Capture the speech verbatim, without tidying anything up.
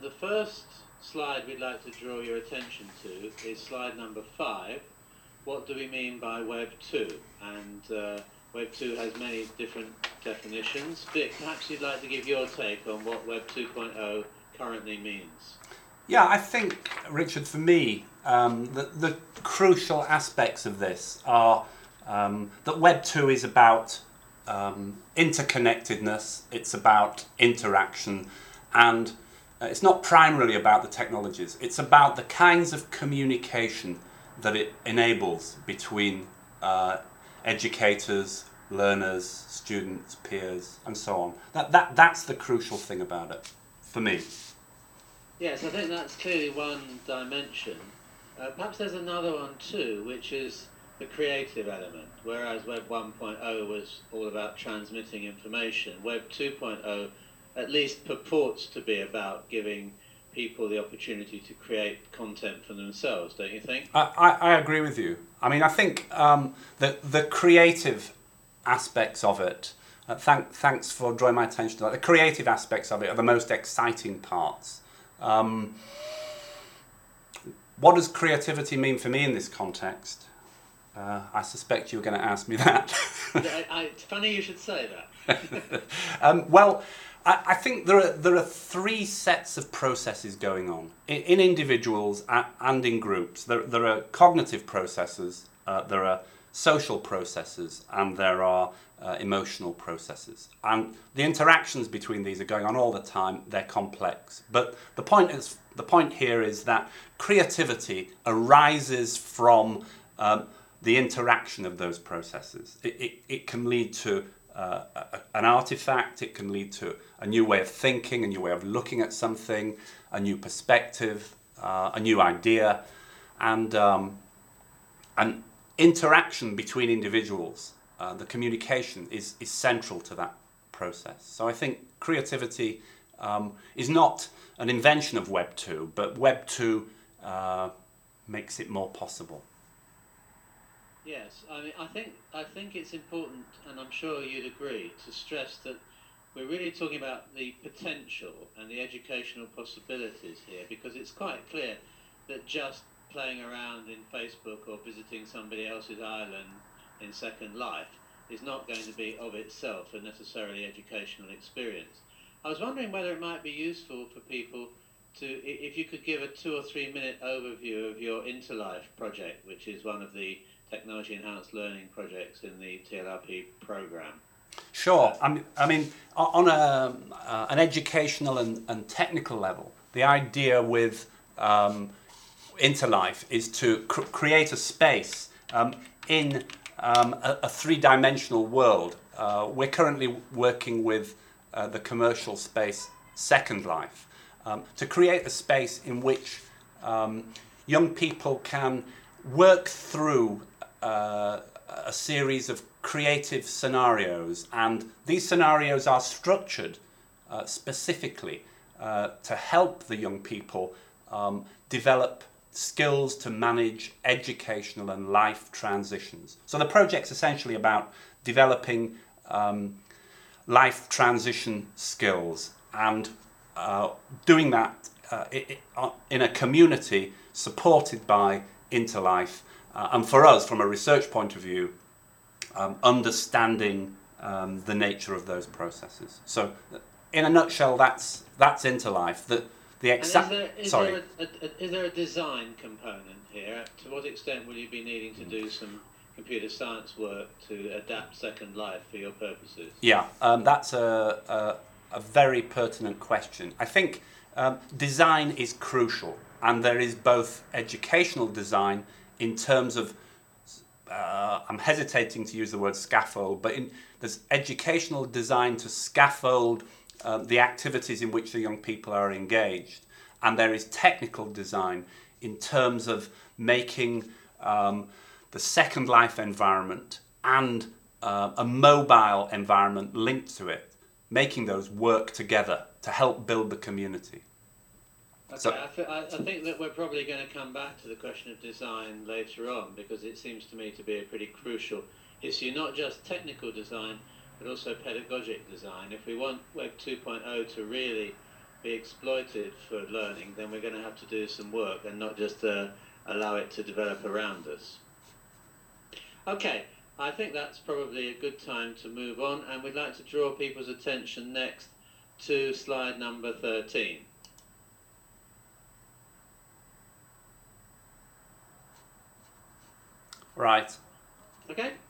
the first slide we'd like to draw your attention to is slide number five. What do we mean by Web two? And uh, Web two has many different definitions. Vic, perhaps you'd like to give your take on what Web two point oh currently means. Yeah, I think, Richard, for me, um, the, the crucial aspects of this are um, that Web two is about um, interconnectedness, it's about interaction, and uh, it's not primarily about the technologies, it's about the kinds of communication that it enables between uh, educators, learners, students, peers, and so on. That, that, that's the crucial thing about it, for me. Yes, I think that's clearly one dimension. Uh, perhaps there's another one too, which is the creative element. Whereas Web one point oh was all about transmitting information, Web two point oh at least purports to be about giving people the opportunity to create content for themselves, don't you think? I, I, I agree with you. I mean, I think um, the, the creative aspects of it, uh, thank, thanks for drawing my attention to that, the creative aspects of it are the most exciting parts. Um, what does creativity mean for me in this context? Uh, I suspect you were going to ask me that. I, I, it's funny you should say that. um, well, I, I think there are there are three sets of processes going on in, in individuals and in groups. There there are cognitive processes, uh, there are social processes, and there are uh, emotional processes. And the interactions between these are going on all the time. They're complex. But the point is the point here is that creativity arises from um, the interaction of those processes. It, it, it can lead to uh, a, an artifact, it can lead to a new way of thinking, a new way of looking at something, a new perspective, uh, a new idea, and, um, and interaction between individuals, uh, the communication is, is central to that process. So I think creativity um, is not an invention of Web two, but Web two uh, makes it more possible. Yes, I mean, I think I think it's important, and I'm sure you'd agree, to stress that we're really talking about the potential and the educational possibilities here, because it's quite clear that just playing around in Facebook or visiting somebody else's island in Second Life is not going to be of itself a necessarily educational experience. I was wondering whether it might be useful for people to, if you could give a two or three minute overview of your Interlife project, which is one of the technology enhanced learning projects in the T L R P program. Sure. I mean, I mean on a, uh, an educational and, and technical level, the idea with um, Interlife is to cr- create a space um, in um, a, a three-dimensional world. Uh, we're currently working with uh, the commercial space Second Life um, to create a space in which um, young people can work through uh, a series of creative scenarios, and these scenarios are structured uh, specifically uh, to help the young people um, develop skills to manage educational and life transitions. So the project's essentially about developing um, life transition skills and uh, doing that uh, in a community supported by Interlife, uh, and for us, from a research point of view, um, understanding um, the nature of those processes. So, in a nutshell, that's that's Interlife. The the exact. And is there, is sorry. There a, a, is there a design component here? To what extent will you be needing to do some computer science work to adapt Second Life for your purposes? Yeah, um, that's a, a a very pertinent question. I think um, design is crucial. And there is both educational design in terms of, uh, I'm hesitating to use the word scaffold, but in, there's educational design to scaffold um, the activities in which the young people are engaged. And there is technical design in terms of making um, the Second Life environment and uh, a mobile environment linked to it, making those work together to help build the community. Okay, So, I, th- I think that we're probably going to come back to the question of design later on, because it seems to me to be a pretty crucial issue, not just technical design, but also pedagogic design. If we want Web two point oh to really be exploited for learning, then we're going to have to do some work and not just uh, allow it to develop around us. Okay, I think that's probably a good time to move on, and we'd like to draw people's attention next to slide number thirteen. Right. Okay?